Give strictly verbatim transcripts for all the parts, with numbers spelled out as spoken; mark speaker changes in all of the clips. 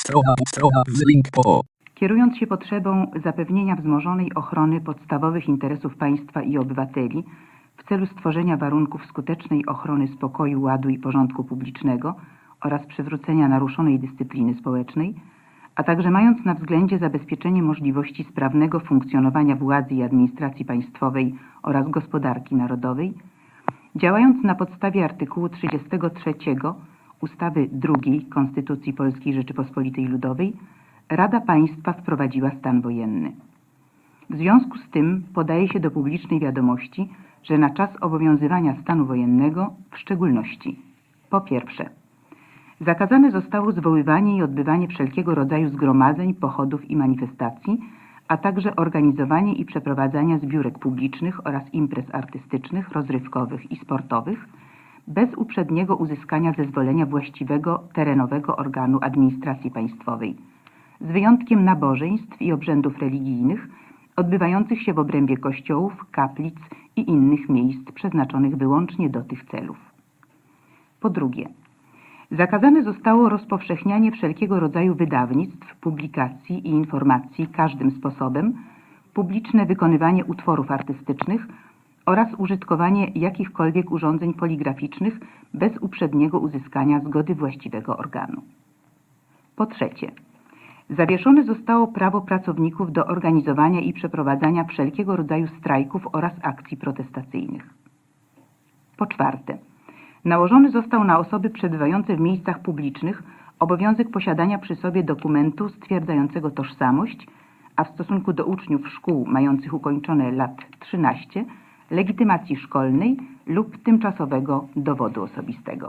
Speaker 1: Strona, strona, link po.
Speaker 2: Kierując się potrzebą zapewnienia wzmożonej ochrony podstawowych interesów państwa i obywateli w celu stworzenia warunków skutecznej ochrony spokoju, ładu i porządku publicznego oraz przywrócenia naruszonej dyscypliny społecznej, a także mając na względzie zabezpieczenie możliwości sprawnego funkcjonowania władzy i administracji państwowej oraz gospodarki narodowej, działając na podstawie artykułu trzydziestego trzeciego ustawy drugiej Konstytucji Polskiej Rzeczypospolitej Ludowej, Rada Państwa wprowadziła stan wojenny. W związku z tym podaje się do publicznej wiadomości, że na czas obowiązywania stanu wojennego w szczególności: po pierwsze, zakazane zostało zwoływanie i odbywanie wszelkiego rodzaju zgromadzeń, pochodów i manifestacji, a także organizowanie i przeprowadzania zbiórek publicznych oraz imprez artystycznych, rozrywkowych i sportowych bez uprzedniego uzyskania zezwolenia właściwego terenowego organu administracji państwowej, z wyjątkiem nabożeństw i obrzędów religijnych odbywających się w obrębie kościołów, kaplic i innych miejsc przeznaczonych wyłącznie do tych celów. Po drugie, zakazane zostało rozpowszechnianie wszelkiego rodzaju wydawnictw, publikacji i informacji każdym sposobem, publiczne wykonywanie utworów artystycznych oraz użytkowanie jakichkolwiek urządzeń poligraficznych bez uprzedniego uzyskania zgody właściwego organu. Po trzecie, zawieszone zostało prawo pracowników do organizowania i przeprowadzania wszelkiego rodzaju strajków oraz akcji protestacyjnych. Po czwarte, nałożony został na osoby przebywające w miejscach publicznych obowiązek posiadania przy sobie dokumentu stwierdzającego tożsamość, a w stosunku do uczniów szkół mających ukończone lat trzynaście, legitymacji szkolnej lub tymczasowego dowodu osobistego.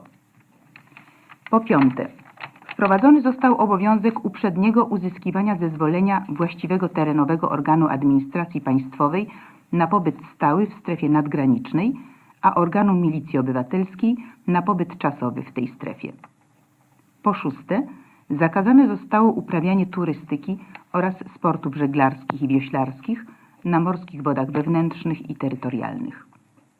Speaker 2: Po piąte, wprowadzony został obowiązek uprzedniego uzyskiwania zezwolenia właściwego terenowego organu administracji państwowej na pobyt stały w strefie nadgranicznej, a organu milicji obywatelskiej na pobyt czasowy w tej strefie. Po szóste, zakazane zostało uprawianie turystyki oraz sportów żeglarskich i wioślarskich na morskich wodach wewnętrznych i terytorialnych.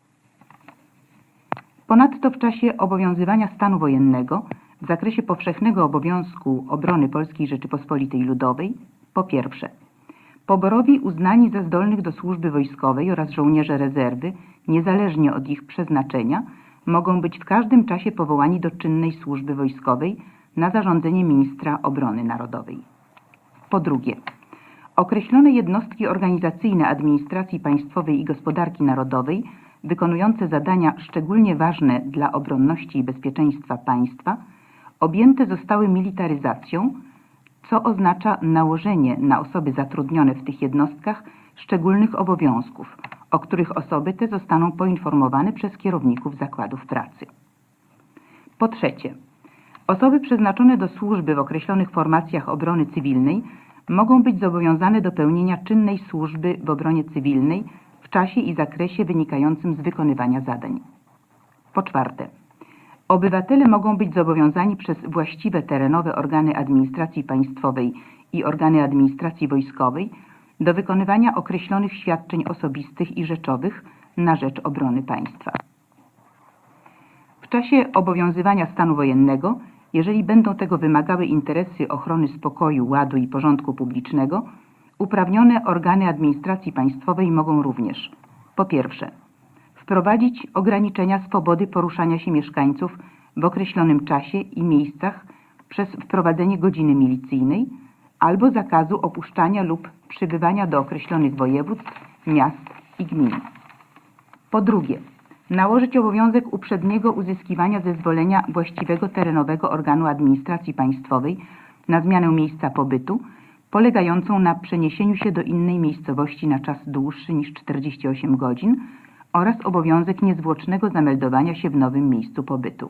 Speaker 2: Ponadto w czasie obowiązywania stanu wojennego w zakresie powszechnego obowiązku obrony Polskiej Rzeczypospolitej Ludowej, po pierwsze, poborowi uznani za zdolnych do służby wojskowej oraz żołnierze rezerwy, niezależnie od ich przeznaczenia, mogą być w każdym czasie powołani do czynnej służby wojskowej na zarządzenie ministra obrony narodowej. Po drugie, określone jednostki organizacyjne administracji państwowej i gospodarki narodowej, wykonujące zadania szczególnie ważne dla obronności i bezpieczeństwa państwa, objęte zostały militaryzacją, co oznacza nałożenie na osoby zatrudnione w tych jednostkach szczególnych obowiązków, o których osoby te zostaną poinformowane przez kierowników zakładów pracy. Po trzecie, osoby przeznaczone do służby w określonych formacjach obrony cywilnej mogą być zobowiązane do pełnienia czynnej służby w obronie cywilnej w czasie i zakresie wynikającym z wykonywania zadań. Po czwarte, obywatele mogą być zobowiązani przez właściwe terenowe organy administracji państwowej i organy administracji wojskowej do wykonywania określonych świadczeń osobistych i rzeczowych na rzecz obrony państwa. W czasie obowiązywania stanu wojennego, jeżeli będą tego wymagały interesy ochrony spokoju, ładu i porządku publicznego, uprawnione organy administracji państwowej mogą również: po pierwsze, wprowadzić ograniczenia swobody poruszania się mieszkańców w określonym czasie i miejscach przez wprowadzenie godziny milicyjnej albo zakazu opuszczania lub przybywania do określonych województw, miast i gmin. Po drugie, nałożyć obowiązek uprzedniego uzyskiwania zezwolenia właściwego terenowego organu administracji państwowej na zmianę miejsca pobytu, polegającą na przeniesieniu się do innej miejscowości na czas dłuższy niż czterdzieści osiem godzin oraz obowiązek niezwłocznego zameldowania się w nowym miejscu pobytu.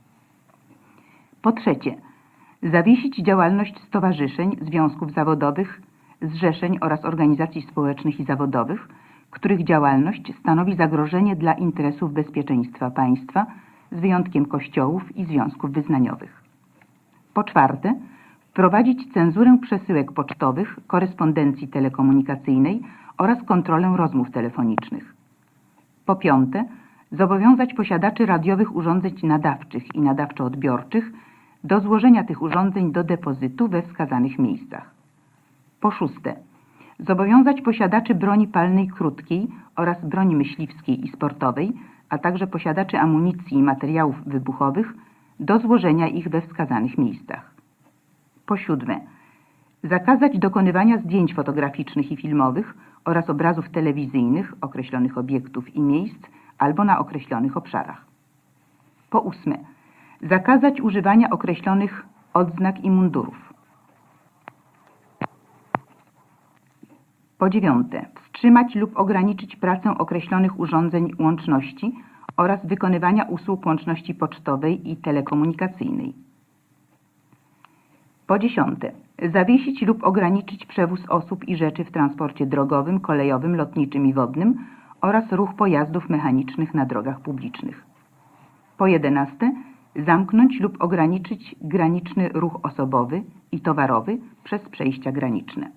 Speaker 2: Po trzecie, zawiesić działalność stowarzyszeń, związków zawodowych, zrzeszeń oraz organizacji społecznych i zawodowych, których działalność stanowi zagrożenie dla interesów bezpieczeństwa państwa, z wyjątkiem kościołów i związków wyznaniowych. Po czwarte, wprowadzić cenzurę przesyłek pocztowych, korespondencji telekomunikacyjnej oraz kontrolę rozmów telefonicznych. Po piąte, zobowiązać posiadaczy radiowych urządzeń nadawczych i nadawczo-odbiorczych do złożenia tych urządzeń do depozytu we wskazanych miejscach. Po szóste, zobowiązać posiadaczy broni palnej krótkiej oraz broni myśliwskiej i sportowej, a także posiadaczy amunicji i materiałów wybuchowych do złożenia ich we wskazanych miejscach. Po siódme, zakazać dokonywania zdjęć fotograficznych i filmowych oraz obrazów telewizyjnych określonych obiektów i miejsc albo na określonych obszarach. Po ósme, zakazać używania określonych odznak i mundurów. Po dziewiąte, wstrzymać lub ograniczyć pracę określonych urządzeń łączności oraz wykonywania usług łączności pocztowej i telekomunikacyjnej. Po dziesiąte, zawiesić lub ograniczyć przewóz osób i rzeczy w transporcie drogowym, kolejowym, lotniczym i wodnym oraz ruch pojazdów mechanicznych na drogach publicznych. Po jedenaste, zamknąć lub ograniczyć graniczny ruch osobowy i towarowy przez przejścia graniczne.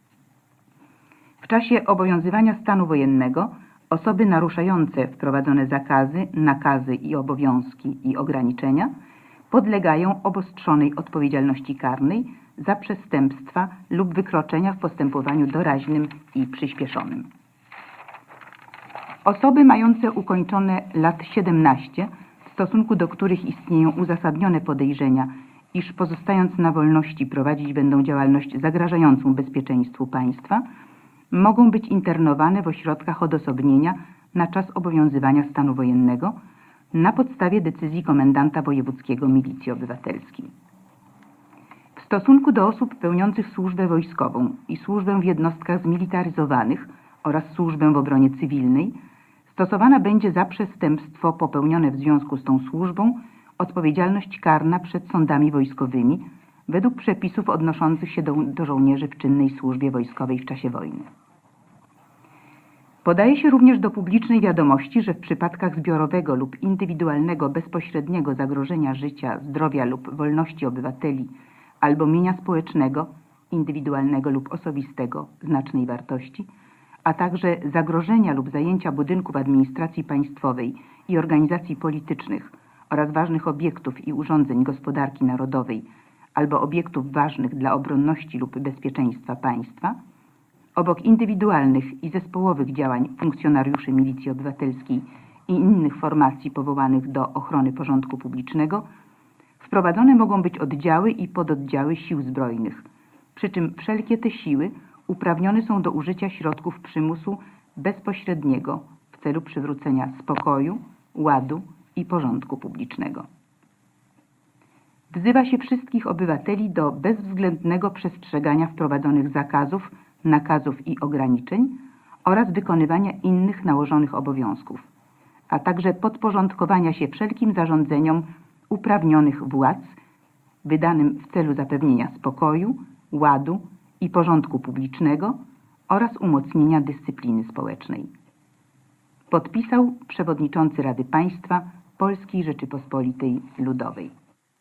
Speaker 2: W czasie obowiązywania stanu wojennego osoby naruszające wprowadzone zakazy, nakazy i obowiązki i ograniczenia podlegają obostrzonej odpowiedzialności karnej za przestępstwa lub wykroczenia w postępowaniu doraźnym i przyspieszonym. Osoby mające ukończone lat siedemnaście, w stosunku do których istnieją uzasadnione podejrzenia, iż pozostając na wolności prowadzić będą działalność zagrażającą bezpieczeństwu państwa, mogą być internowane w ośrodkach odosobnienia na czas obowiązywania stanu wojennego na podstawie decyzji komendanta wojewódzkiego Milicji Obywatelskiej. W stosunku do osób pełniących służbę wojskową i służbę w jednostkach zmilitaryzowanych oraz służbę w obronie cywilnej stosowana będzie za przestępstwo popełnione w związku z tą służbą odpowiedzialność karna przed sądami wojskowymi według przepisów odnoszących się do, do żołnierzy w czynnej służbie wojskowej w czasie wojny. Podaje się również do publicznej wiadomości, że w przypadkach zbiorowego lub indywidualnego bezpośredniego zagrożenia życia, zdrowia lub wolności obywateli albo mienia społecznego, indywidualnego lub osobistego znacznej wartości, a także zagrożenia lub zajęcia budynków administracji państwowej i organizacji politycznych oraz ważnych obiektów i urządzeń gospodarki narodowej albo obiektów ważnych dla obronności lub bezpieczeństwa państwa, obok indywidualnych i zespołowych działań funkcjonariuszy Milicji Obywatelskiej i innych formacji powołanych do ochrony porządku publicznego, wprowadzone mogą być oddziały i pododdziały sił zbrojnych, przy czym wszelkie te siły uprawnione są do użycia środków przymusu bezpośredniego w celu przywrócenia spokoju, ładu i porządku publicznego. Wzywa się wszystkich obywateli do bezwzględnego przestrzegania wprowadzonych zakazów, nakazów i ograniczeń oraz wykonywania innych nałożonych obowiązków, a także podporządkowania się wszelkim zarządzeniom uprawnionych władz wydanym w celu zapewnienia spokoju, ładu i porządku publicznego oraz umocnienia dyscypliny społecznej. Podpisał przewodniczący Rady Państwa Polskiej Rzeczypospolitej Ludowej.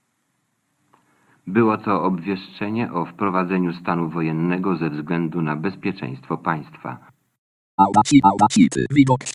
Speaker 3: Było to obwieszczenie o wprowadzeniu stanu wojennego ze względu na bezpieczeństwo państwa.
Speaker 1: Audacity, widok